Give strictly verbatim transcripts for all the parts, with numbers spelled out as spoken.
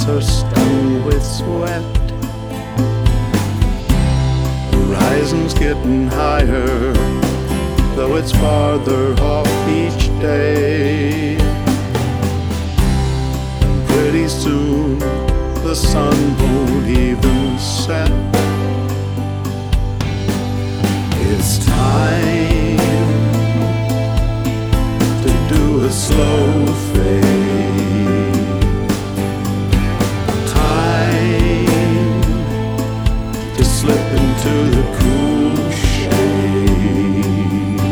hands are stung with sweat. Horizon's getting higher, though it's farther off each day. And pretty soon the sun won't even set. It's time to do a slow fade. Time to slip into the cool shade.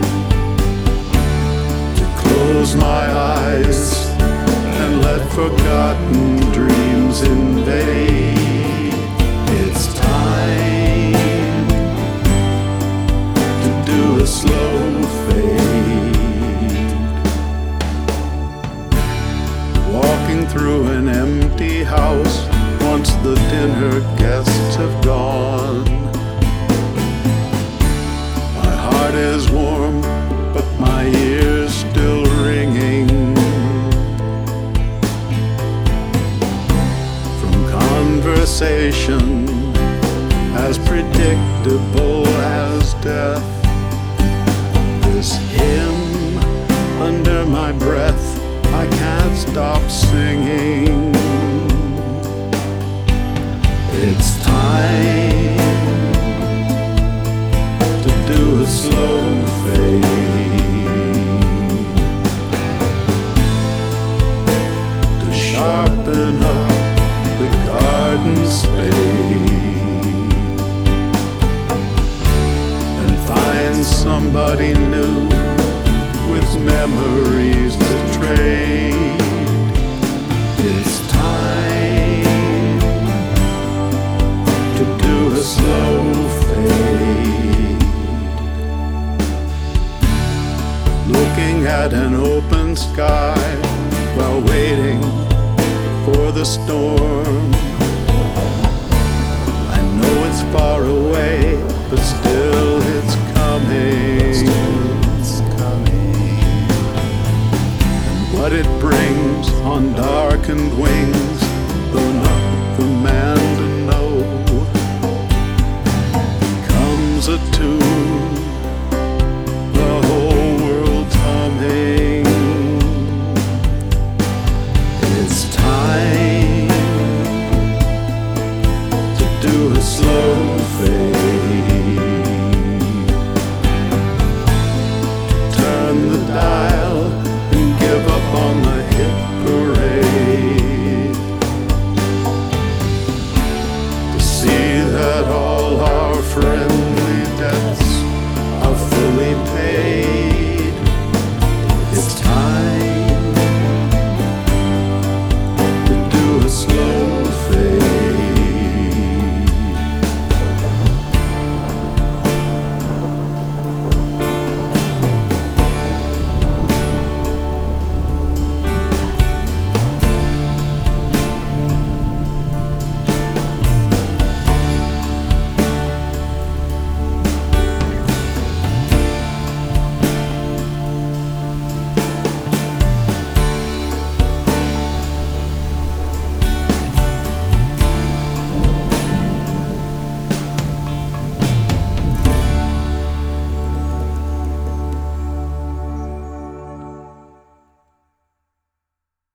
To close my eyes and let forgotten dreams invade. It's time to do a slow fade. Walking through an empty house once the dinner guests have gone. My heart is warm, but my ears still ringing from conversation as predictable as death. This hymn under my breath, I can't stop singing. It's time to do a slow fade, to sharpen up the garden spade and find somebody new with memories to trade. It's time to do a slow fade. Looking at an open sky while waiting for the storm. I know it's far away, but still it's coming. Still it's coming. And what it brings on darkened wings, though not the man to know, becomes a tune